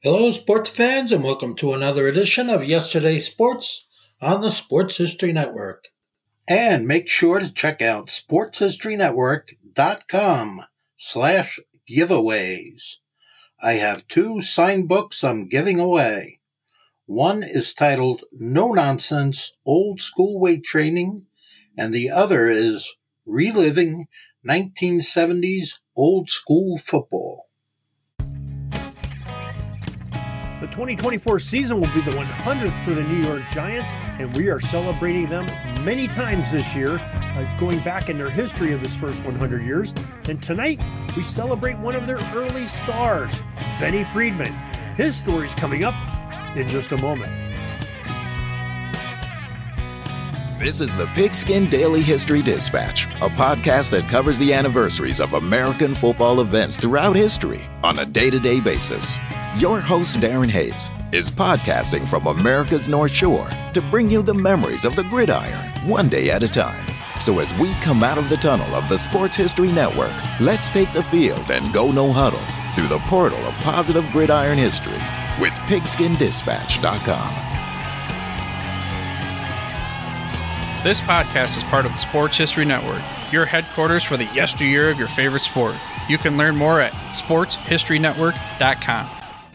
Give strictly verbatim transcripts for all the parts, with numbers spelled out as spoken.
Hello, sports fans, and welcome to another edition of Yesterday's Sports on the Sports History Network. And make sure to check out sportshistorynetwork.com slash giveaways. I have two signed books I'm giving away. One is titled No Nonsense Old School Weight Training, and the other is Reliving nineteen seventies Old School Football. The twenty twenty-four season will be the one hundredth for the New York Giants, and we are celebrating them many times this year, uh, going back in their history of this first one hundred years. And tonight, we celebrate one of their early stars, Benny Friedman. His story's coming up in just a moment. This is the Pigskin Daily History Dispatch, a podcast that covers the anniversaries of American football events throughout history on a day-to-day basis. Your host, Darren Hayes, is podcasting from America's North Shore to bring you the memories of the gridiron one day at a time. So as we come out of the tunnel of the Sports History Network, let's take the field and go no huddle through the portal of positive gridiron history with pigskin dispatch dot com. This podcast is part of the Sports History Network, your headquarters for the yesteryear of your favorite sport. You can learn more at sports history network dot com.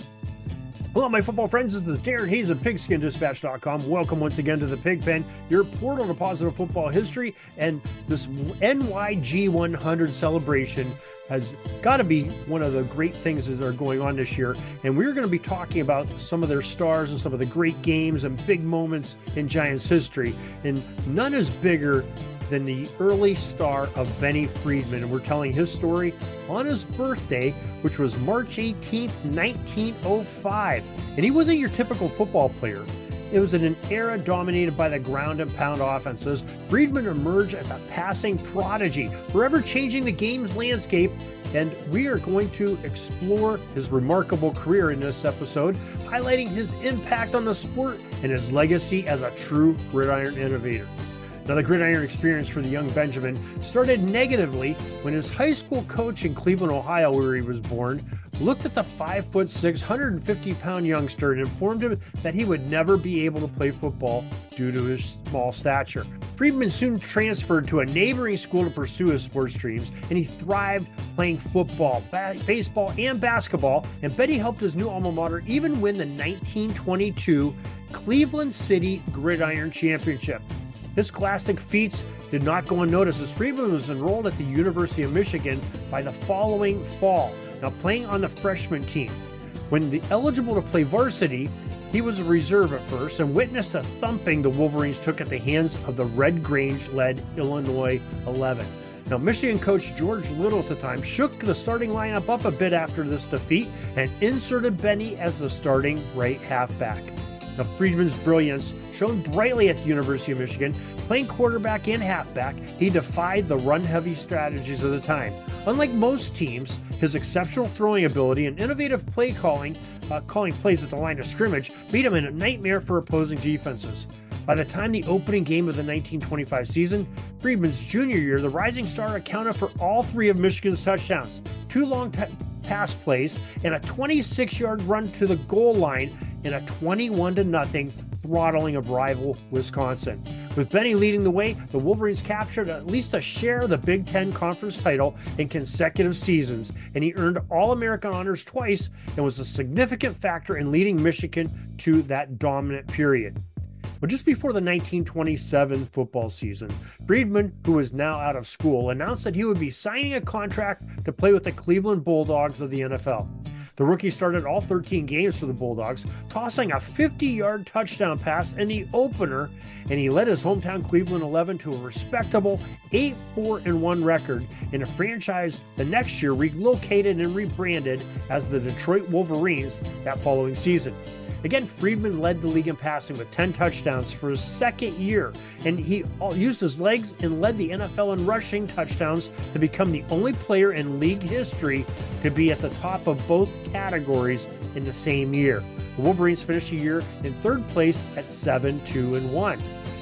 Hello, my football friends. This is Darren Hayes of pigskin dispatch dot com. Welcome once again to the Pig Pen, your portal to positive football history. And this N Y G one hundred celebration has got to be one of the great things that are going on this year. And we're going to be talking about some of their stars and some of the great games and big moments in Giants history. And none is bigger than the early star of Benny Friedman. And we're telling his story on his birthday, which was March eighteenth, nineteen oh five. And he wasn't your typical football player. It was in an era dominated by the ground and pound offenses. Friedman emerged as a passing prodigy, forever changing the game's landscape. And we are going to explore his remarkable career in this episode, highlighting his impact on the sport and his legacy as a true gridiron innovator. Now, the gridiron experience for the young Benjamin started negatively when his high school coach in Cleveland, Ohio, where he was born, looked at the five foot six, one hundred fifty pound youngster and informed him that he would never be able to play football due to his small stature. Friedman soon transferred to a neighboring school to pursue his sports dreams, and he thrived playing football, ba- baseball, and basketball. And Benny helped his new alma mater even win the nineteen twenty-two Cleveland City Gridiron Championship. His scholastic feats did not go unnoticed as Friedman was enrolled at the University of Michigan by the following fall, now playing on the freshman team. When the eligible to play varsity, he was a reserve at first and witnessed a thumping the Wolverines took at the hands of the Red Grange-led Illinois eleven. Now, Michigan coach George Little at the time shook the starting lineup up a bit after this defeat and inserted Benny as the starting right halfback. Now, Friedman's brilliance shone brightly at the University of Michigan. Playing quarterback and halfback, he defied the run-heavy strategies of the time. Unlike most teams, his exceptional throwing ability and innovative play calling, uh, calling plays at the line of scrimmage, made him a nightmare for opposing defenses. By the time the opening game of the nineteen twenty-five season, Friedman's junior year, the rising star accounted for all three of Michigan's touchdowns, two long t- pass plays, and a twenty-six yard run to the goal line in a twenty-one to nothing throttling of rival Wisconsin. With Benny leading the way, the Wolverines captured at least a share of the Big Ten Conference title in consecutive seasons, and he earned All-American honors twice and was a significant factor in leading Michigan to that dominant period. But just before the nineteen twenty-seven football season, Friedman, who was now out of school, announced that he would be signing a contract to play with the Cleveland Bulldogs of the N F L. The rookie started all thirteen games for the Bulldogs, tossing a fifty yard touchdown pass in the opener, and he led his hometown Cleveland eleven to a respectable eight four one record in a franchise the next year relocated and rebranded as the Detroit Wolverines that following season. Again, Friedman led the league in passing with ten touchdowns for his second year, and he used his legs and led the N F L in rushing touchdowns to become the only player in league history to be at the top of both categories in the same year. The Wolverines finished the year in third place at seven two and one.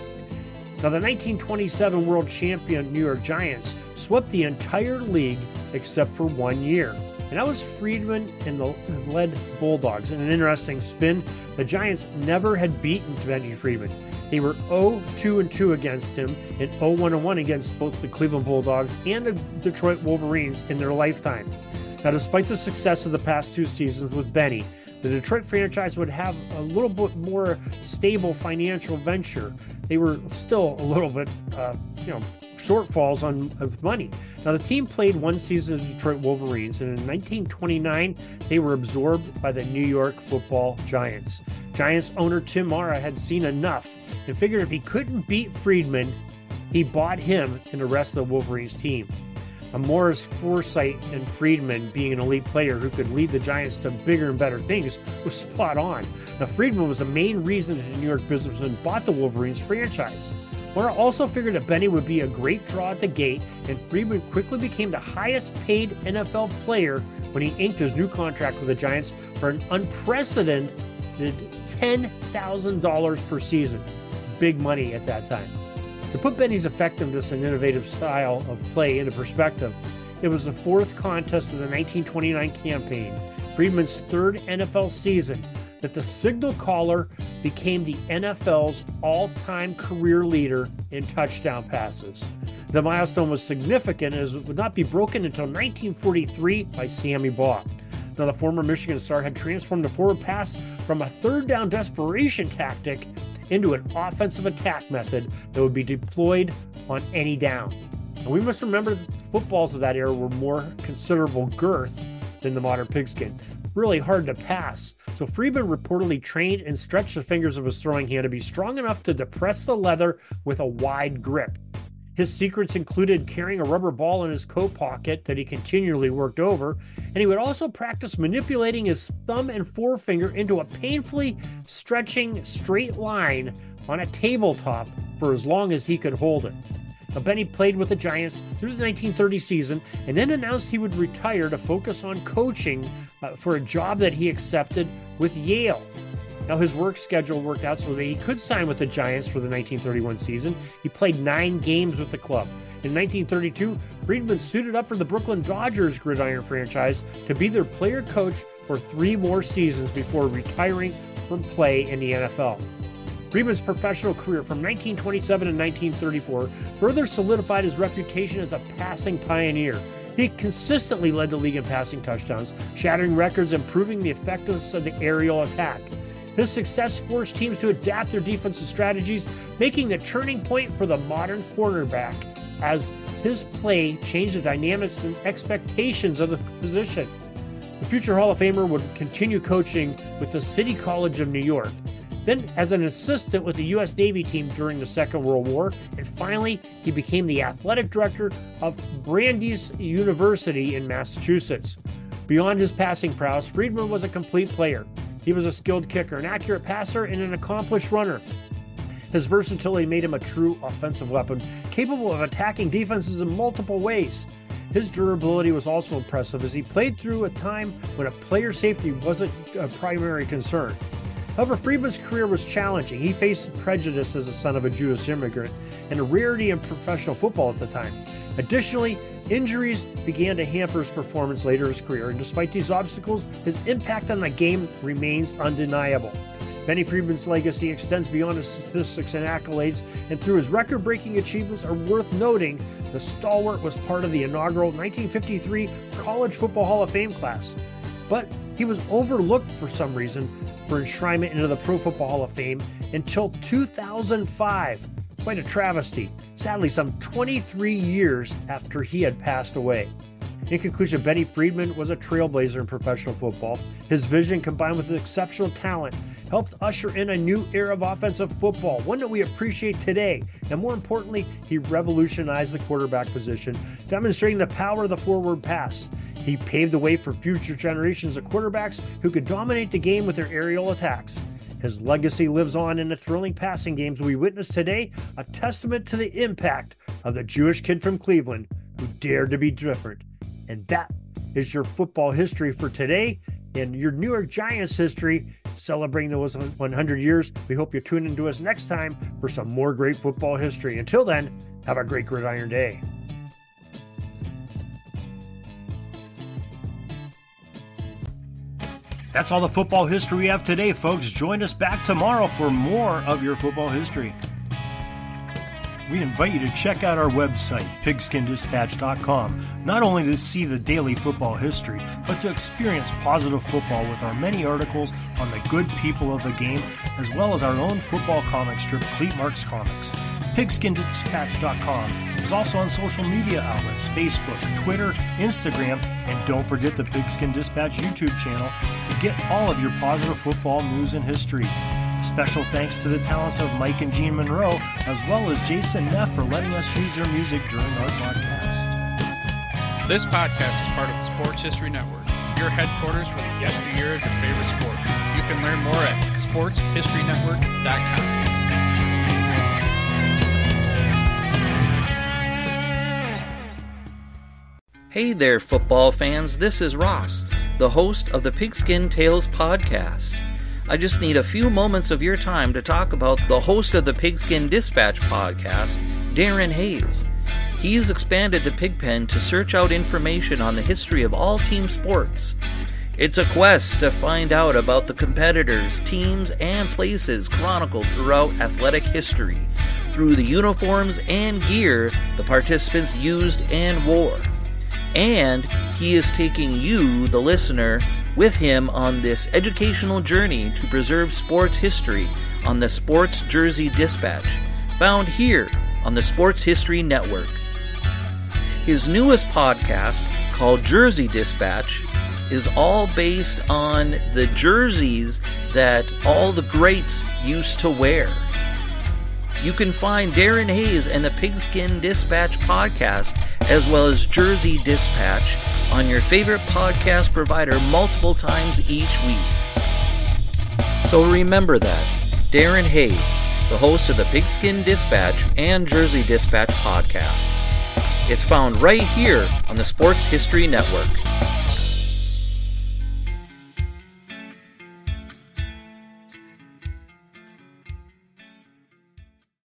Now, the nineteen twenty-seven world champion New York Giants swept the entire league except for one year. and that was Friedman and the Lead Bulldogs. In an interesting spin, the Giants never had beaten Benny Friedman. They were oh two and two against him and oh one and one against both the Cleveland Bulldogs and the Detroit Wolverines in their lifetime. Now, despite the success of the past two seasons with Benny, the Detroit franchise would have a little bit more stable financial venture. They were still a little bit, uh, you know, shortfalls on with money. Now, the team played one season of the Detroit Wolverines, and in nineteen twenty-nine, they were absorbed by the New York Football Giants. Giants owner Tim Mara had seen enough and figured if he couldn't beat Friedman, he bought him and the rest of the Wolverines team. Mara's foresight and Friedman being an elite player who could lead the Giants to bigger and better things was spot on. Now, Friedman was the main reason that the New York businessman bought the Wolverines franchise. Mara also figured that Benny would be a great draw at the gate, and Friedman quickly became the highest paid N F L player when he inked his new contract with the Giants for an unprecedented ten thousand dollars per season. Big money at that time. To put Benny's effectiveness and innovative style of play into perspective, it was the fourth contest of the nineteen twenty-nine campaign, Friedman's third N F L season, that the signal caller became the N F L's all-time career leader in touchdown passes. The milestone was significant as it would not be broken until nineteen forty-three by Sammy Baugh. Now, the former Michigan star had transformed the forward pass from a third down desperation tactic into an offensive attack method that would be deployed on any down. And we must remember that the footballs of that era were more considerable girth than the modern pigskin. Really hard to pass. So Friedman reportedly trained and stretched the fingers of his throwing hand to be strong enough to depress the leather with a wide grip. His secrets included carrying a rubber ball in his coat pocket that he continually worked over, and he would also practice manipulating his thumb and forefinger into a painfully stretching straight line on a tabletop for as long as he could hold it. Now, Benny played with the Giants through the nineteen thirty season and then announced he would retire to focus on coaching uh, for a job that he accepted with Yale. Now, his work schedule worked out so that he could sign with the Giants for the nineteen thirty-one season. He played nine games with the club. In nineteen thirty-two, Friedman suited up for the Brooklyn Dodgers gridiron franchise to be their player coach for three more seasons before retiring from play in the N F L. Friedman's professional career from nineteen twenty-seven to nineteen thirty-four further solidified his reputation as a passing pioneer. He consistently led the league in passing touchdowns, shattering records and proving the effectiveness of the aerial attack. His success forced teams to adapt their defensive strategies, making the turning point for the modern quarterback as his play changed the dynamics and expectations of the position. The future Hall of Famer would continue coaching with the City College of New York, then as an assistant with the U S Navy team during the Second World War, and finally, he became the athletic director of Brandeis University in Massachusetts. Beyond his passing prowess, Friedman was a complete player. He was a skilled kicker, an accurate passer, and an accomplished runner. His versatility made him a true offensive weapon, capable of attacking defenses in multiple ways. His durability was also impressive as he played through a time when a player safety wasn't a primary concern. However, Friedman's career was challenging. He faced prejudice as a son of a Jewish immigrant and a rarity in professional football at the time. Additionally, injuries began to hamper his performance later in his career, and despite these obstacles, his impact on the game remains undeniable. Benny Friedman's legacy extends beyond his statistics and accolades, and through his record-breaking achievements are worth noting, the stalwart was part of the inaugural nineteen fifty-three College Football Hall of Fame class. But he was overlooked for some reason for enshrinement into the Pro Football Hall of Fame until two thousand five. Quite a travesty. Sadly, some twenty-three years after he had passed away. In conclusion, Benny Friedman was a trailblazer in professional football. His vision, combined with his exceptional talent, helped usher in a new era of offensive football, one that we appreciate today. And more importantly, he revolutionized the quarterback position, demonstrating the power of the forward pass. He paved the way for future generations of quarterbacks who could dominate the game with their aerial attacks. His legacy lives on in the thrilling passing games we witness today, a testament to the impact of the Jewish kid from Cleveland who dared to be different. And that is your football history for today and your New York Giants history celebrating those one hundred years. We hope you tune in to us next time for some more great football history. Until then, have a great gridiron day. That's all the football history we have today, folks. Join us back tomorrow for more of your football history. We invite you to check out our website, pigskin dispatch dot com, not only to see the daily football history, but to experience positive football with our many articles on the good people of the game, as well as our own football comic strip, Cleat Marks Comics. pigskin dispatch dot com is also on social media outlets, Facebook, Twitter, Instagram, and don't forget the Pigskin Dispatch YouTube channel to get all of your positive football news and history. Special thanks to the talents of Mike and Gene Monroe, as well as Jason Neff for letting us use their music during our podcast. This podcast is part of the Sports History Network, your headquarters for the yesteryear of your favorite sport. You can learn more at sports history network dot com. Hey there, football fans. This is Ross, the host of the Pigskin Tales podcast. I just need a few moments of your time to talk about the host of the Pigskin Dispatch podcast, Darren Hayes. He's expanded the Pigpen to search out information on the history of all team sports. It's a quest to find out about the competitors, teams, and places chronicled throughout athletic history through the uniforms and gear the participants used and wore. And he is taking you, the listener, with him on this educational journey to preserve sports history on the Sports Jersey Dispatch, found here on the Sports History Network. His newest podcast, called Jersey Dispatch, is all based on the jerseys that all the greats used to wear. You can find Darren Hayes and the Pigskin Dispatch podcast, as well as Jersey Dispatch, on your favorite podcast provider multiple times each week. So remember that, Darren Hayes, the host of the Pigskin Dispatch and Jersey Dispatch podcasts. It's found right here on the Sports History Network.